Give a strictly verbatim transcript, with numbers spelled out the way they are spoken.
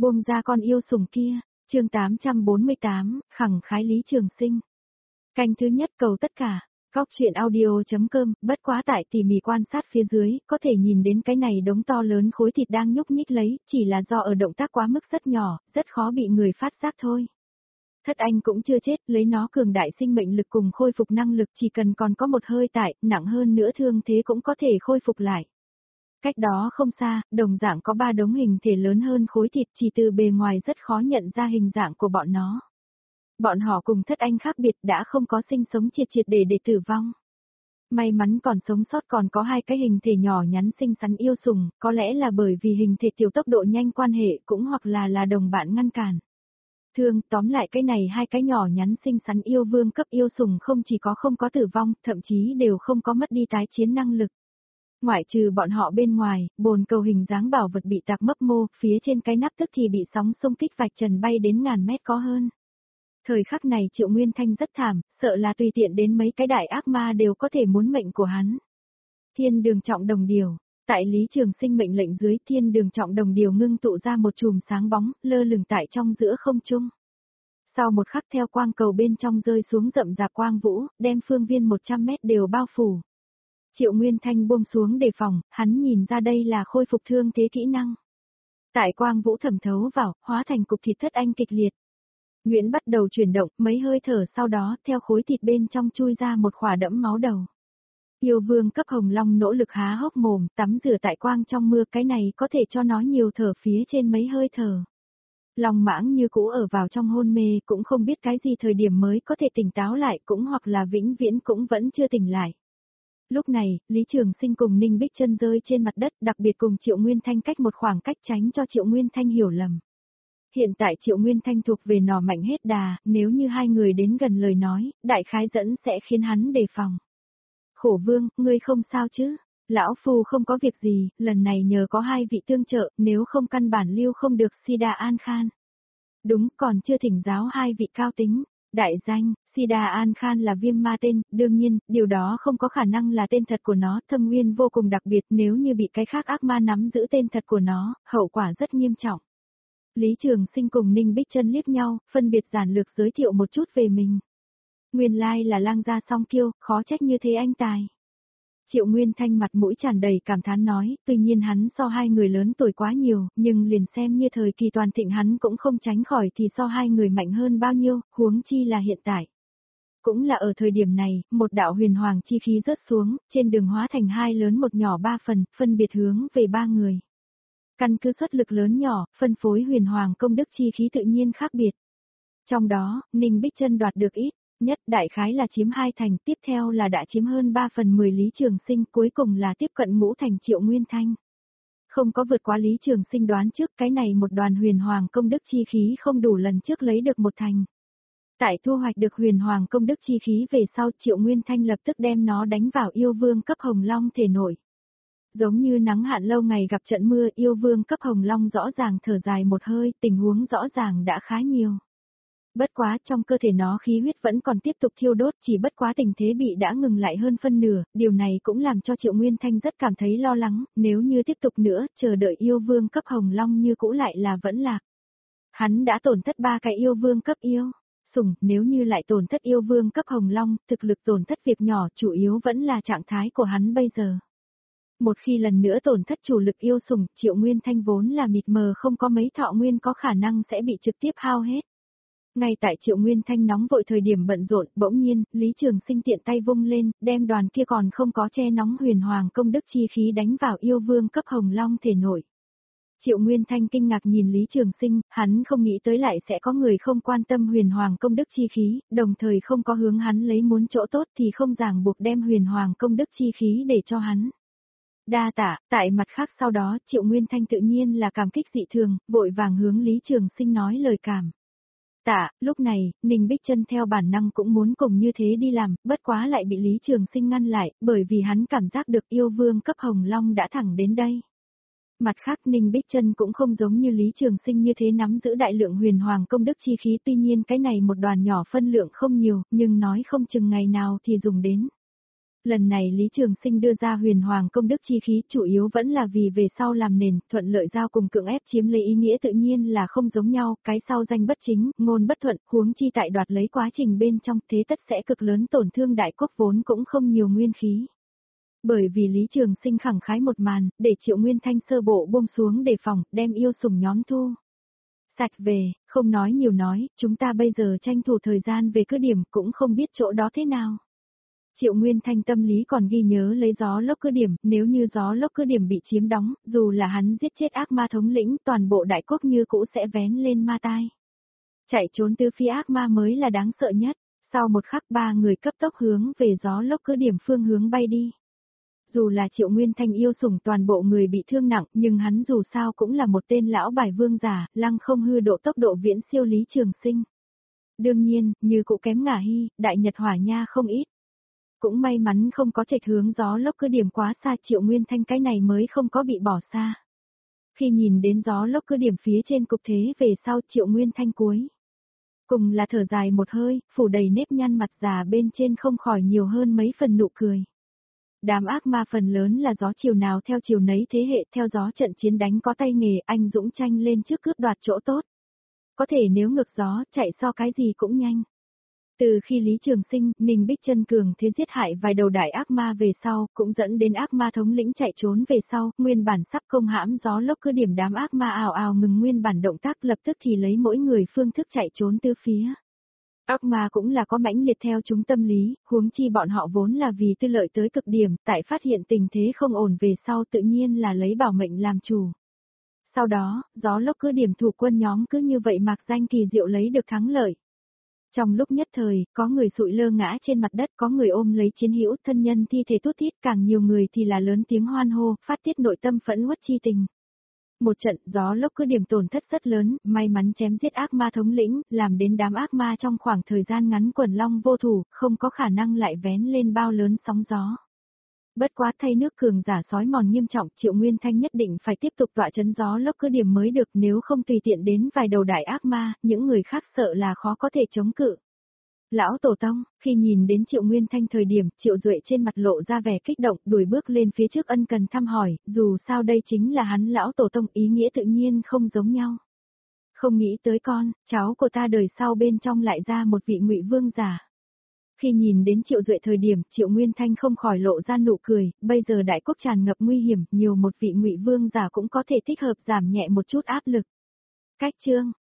Buông ra con yêu sủng kia, chương tám trăm bốn mươi tám, khẳng khái Lý Trường Sinh. Canh thứ nhất cầu tất cả, góc truyện audio.com, bất quá tại tỉ mỉ quan sát phía dưới, có thể nhìn đến cái này đống to lớn khối thịt đang nhúc nhích lấy, chỉ là do ở động tác quá mức rất nhỏ, rất khó bị người phát giác thôi. Thất Anh cũng chưa chết, lấy nó cường đại sinh mệnh lực cùng khôi phục năng lực, chỉ cần còn có một hơi tại, nặng hơn nữa thương thế cũng có thể khôi phục lại. Cách đó không xa, đồng dạng có ba đống hình thể lớn hơn khối thịt, chỉ từ bề ngoài rất khó nhận ra hình dạng của bọn nó. Bọn họ cùng Thất Anh khác biệt, đã không có sinh sống triệt triệt để để tử vong. May mắn còn sống sót còn có hai cái hình thể nhỏ nhắn xinh xắn yêu sủng, có lẽ là bởi vì hình thể tiểu tốc độ nhanh quan hệ cũng hoặc là là đồng bạn ngăn cản. Thương, tóm lại cái này hai cái nhỏ nhắn xinh xắn yêu vương cấp yêu sủng không chỉ có không có tử vong, thậm chí đều không có mất đi tái chiến năng lực. Ngoại trừ bọn họ bên ngoài, bồn cầu hình dáng bảo vật bị tạc mấp mô, phía trên cái nắp tức thì bị sóng xung kích vạch trần bay đến ngàn mét có hơn. Thời khắc này Triệu Nguyên Thanh rất thảm, sợ là tùy tiện đến mấy cái đại ác ma đều có thể muốn mệnh của hắn. Thiên đường trọng đồng điều, tại Lý Trường Sinh mệnh lệnh dưới, thiên đường trọng đồng điều ngưng tụ ra một chùm sáng bóng, lơ lửng tại trong giữa không trung. Sau một khắc theo quang cầu bên trong rơi xuống rậm rạp quang vũ, đem phương viên một trăm mét đều bao phủ. Triệu Nguyên Thanh buông xuống đề phòng, hắn nhìn ra đây là khôi phục thương thế kỹ năng. Tại quang vũ thẩm thấu vào, hóa thành cục thịt Thất Anh kịch liệt. Nguyễn bắt đầu chuyển động, mấy hơi thở sau đó, theo khối thịt bên trong chui ra một khỏa đẫm máu đầu. Yêu vương cấp hồng long nỗ lực há hốc mồm, tắm rửa tại quang trong mưa, cái này có thể cho nó nhiều thở phía trên mấy hơi thở. Long mãng như cũ ở vào trong hôn mê, cũng không biết cái gì thời điểm mới có thể tỉnh táo lại, cũng hoặc là vĩnh viễn cũng vẫn chưa tỉnh lại. Lúc này, Lý Trường Sinh cùng Ninh Bích Chân rơi trên mặt đất, đặc biệt cùng Triệu Nguyên Thanh cách một khoảng cách tránh cho Triệu Nguyên Thanh hiểu lầm. Hiện tại Triệu Nguyên Thanh thuộc về nỏ mạnh hết đà, nếu như hai người đến gần lời nói, đại khái dẫn sẽ khiến hắn đề phòng. Khổ vương, ngươi không sao chứ? Lão Phu không có việc gì, lần này nhờ có hai vị tương trợ, nếu không căn bản lưu không được Sida An Khan. Đúng, còn chưa thỉnh giáo hai vị cao tính. Đại danh, Sida An Khan là viêm ma tên, đương nhiên, điều đó không có khả năng là tên thật của nó, thâm nguyên vô cùng đặc biệt, nếu như bị cái khác ác ma nắm giữ tên thật của nó, hậu quả rất nghiêm trọng. Lý Trường Sinh cùng Ninh Bích Chân liếc nhau, phân biệt giản lược giới thiệu một chút về mình. Nguyên lai là lang gia song kiêu, khó trách như thế anh tài. Triệu Nguyên Thanh mặt mũi tràn đầy cảm thán nói, tuy nhiên hắn so hai người lớn tuổi quá nhiều, nhưng liền xem như thời kỳ toàn thịnh hắn cũng không tránh khỏi thì so hai người mạnh hơn bao nhiêu, huống chi là hiện tại. Cũng là ở thời điểm này, một đạo huyền hoàng chi khí rớt xuống, trên đường hóa thành hai lớn một nhỏ ba phần, phân biệt hướng về ba người. Căn cứ suất lực lớn nhỏ, phân phối huyền hoàng công đức chi khí tự nhiên khác biệt. Trong đó, Ninh Bích Chân đoạt được ít, nhất đại khái là chiếm hai thành, tiếp theo là đã chiếm hơn ba phần mười Lý Trường Sinh, cuối cùng là tiếp cận ngũ thành Triệu Nguyên Thanh. Không có vượt quá Lý Trường Sinh đoán trước, cái này một đoàn huyền hoàng công đức chi khí không đủ lần trước lấy được một thành. Tại thu hoạch được huyền hoàng công đức chi khí về sau, Triệu Nguyên Thanh lập tức đem nó đánh vào yêu vương cấp hồng long thể nội. Giống như nắng hạn lâu ngày gặp trận mưa, yêu vương cấp hồng long rõ ràng thở dài một hơi, tình huống rõ ràng đã khá nhiều. Bất quá trong cơ thể nó khí huyết vẫn còn tiếp tục thiêu đốt, chỉ bất quá tình thế bị đã ngừng lại hơn phân nửa, điều này cũng làm cho Triệu Nguyên Thanh rất cảm thấy lo lắng, nếu như tiếp tục nữa, chờ đợi yêu vương cấp hồng long như cũ lại là vẫn lạc. Hắn đã tổn thất ba cái yêu vương cấp yêu sủng, nếu như lại tổn thất yêu vương cấp hồng long, thực lực tổn thất việc nhỏ, chủ yếu vẫn là trạng thái của hắn bây giờ. Một khi lần nữa tổn thất chủ lực yêu sủng, Triệu Nguyên Thanh vốn là mịt mờ không có mấy thọ nguyên có khả năng sẽ bị trực tiếp hao hết. Ngay tại Triệu Nguyên Thanh nóng vội thời điểm bận rộn, bỗng nhiên, Lý Trường Sinh tiện tay vung lên, đem đoàn kia còn không có che nóng huyền hoàng công đức chi khí đánh vào yêu vương cấp hồng long thể nội. Triệu Nguyên Thanh kinh ngạc nhìn Lý Trường Sinh, hắn không nghĩ tới lại sẽ có người không quan tâm huyền hoàng công đức chi khí, đồng thời không có hướng hắn lấy muốn chỗ tốt thì không ràng buộc đem huyền hoàng công đức chi khí để cho hắn. Đa tạ, tại mặt khác sau đó Triệu Nguyên Thanh tự nhiên là cảm kích dị thường, vội vàng hướng Lý Trường Sinh nói lời cảm. Tạ, lúc này, Ninh Bích Chân theo bản năng cũng muốn cùng như thế đi làm, bất quá lại bị Lý Trường Sinh ngăn lại, bởi vì hắn cảm giác được yêu vương cấp hồng long đã thẳng đến đây. Mặt khác Ninh Bích Chân cũng không giống như Lý Trường Sinh như thế nắm giữ đại lượng huyền hoàng công đức chi khí, tuy nhiên cái này một đoàn nhỏ phân lượng không nhiều, nhưng nói không chừng ngày nào thì dùng đến. Lần này Lý Trường Sinh đưa ra huyền hoàng công đức chi khí chủ yếu vẫn là vì về sau làm nền, thuận lợi giao cùng cưỡng ép chiếm lấy ý nghĩa tự nhiên là không giống nhau, cái sau danh bất chính, ngôn bất thuận, huống chi tại đoạt lấy quá trình bên trong thế tất sẽ cực lớn tổn thương đại quốc vốn cũng không nhiều nguyên khí. Bởi vì Lý Trường Sinh khẳng khái một màn, để Triệu Nguyên Thanh sơ bộ buông xuống đề phòng, đem yêu sủng nhóm thu sạch về, không nói nhiều nói, chúng ta bây giờ tranh thủ thời gian về cứ điểm cũng không biết chỗ đó thế nào. Triệu Nguyên Thanh tâm lý còn ghi nhớ lấy gió lốc cứ điểm, nếu như gió lốc cứ điểm bị chiếm đóng, dù là hắn giết chết ác ma thống lĩnh, toàn bộ đại quốc như cũ sẽ vén lên ma tai. Chạy trốn từ phía ác ma mới là đáng sợ nhất, sau một khắc ba người cấp tốc hướng về gió lốc cứ điểm phương hướng bay đi. Dù là Triệu Nguyên Thanh yêu sủng toàn bộ người bị thương nặng, nhưng hắn dù sao cũng là một tên lão bài vương giả, lăng không hư độ tốc độ viễn siêu Lý Trường Sinh. Đương nhiên, như cụ kém ngả hy, đại nhật hỏa nha không ít. Cũng may mắn không có trạch hướng gió lốc cứ điểm quá xa, Triệu Nguyên Thanh cái này mới không có bị bỏ xa. Khi nhìn đến gió lốc cứ điểm phía trên cục thế về sau Triệu Nguyên Thanh cuối. Cùng là thở dài một hơi, phủ đầy nếp nhăn mặt già bên trên không khỏi nhiều hơn mấy phần nụ cười. Đám ác ma phần lớn là gió chiều nào theo chiều nấy thế hệ theo gió trận chiến đánh có tay nghề anh dũng tranh lên trước cướp đoạt chỗ tốt. Có thể nếu ngược gió chạy so cái gì cũng nhanh. Từ khi Lý Trường Sinh, Ninh Bích Chân cường thế giết hại vài đầu đại ác ma về sau, cũng dẫn đến ác ma thống lĩnh chạy trốn về sau, nguyên bản sắp công hãm gió lốc cứ điểm đám ác ma ào ào ngừng nguyên bản động tác lập tức thì lấy mỗi người phương thức chạy trốn tứ phía. Ác ma cũng là có mãnh liệt theo chúng tâm lý, huống chi bọn họ vốn là vì tư lợi tới cực điểm, tại phát hiện tình thế không ổn về sau tự nhiên là lấy bảo mệnh làm chủ. Sau đó, gió lốc cứ điểm thủ quân nhóm cứ như vậy mạc danh kỳ diệu lấy được thắng lợi. Trong lúc nhất thời, có người sụi lơ ngã trên mặt đất, có người ôm lấy chiến hữu thân nhân thi thể tút thít, càng nhiều người thì là lớn tiếng hoan hô, phát tiết nội tâm phẫn uất chi tình. Một trận gió lốc cứ điểm tổn thất rất lớn, may mắn chém giết ác ma thống lĩnh, làm đến đám ác ma trong khoảng thời gian ngắn quần long vô thủ, không có khả năng lại vén lên bao lớn sóng gió. Bất quá thay nước cường giả sói mòn nghiêm trọng, Triệu Nguyên Thanh nhất định phải tiếp tục tọa chấn gió lốc cứ điểm mới được, nếu không tùy tiện đến vài đầu đại ác ma, những người khác sợ là khó có thể chống cự. Lão Tổ Tông, khi nhìn đến Triệu Nguyên Thanh thời điểm, Triệu Duệ trên mặt lộ ra vẻ kích động, đuổi bước lên phía trước ân cần thăm hỏi, dù sao đây chính là hắn Lão Tổ Tông, ý nghĩa tự nhiên không giống nhau. Không nghĩ tới con, cháu của ta đời sau bên trong lại ra một vị Ngụy Vương giả. Khi nhìn đến Triệu Duệ thời điểm, Triệu Nguyên Thanh không khỏi lộ ra nụ cười, bây giờ đại quốc tràn ngập nguy hiểm, nhiều một vị Ngụy Vương giả cũng có thể thích hợp giảm nhẹ một chút áp lực. Cách chương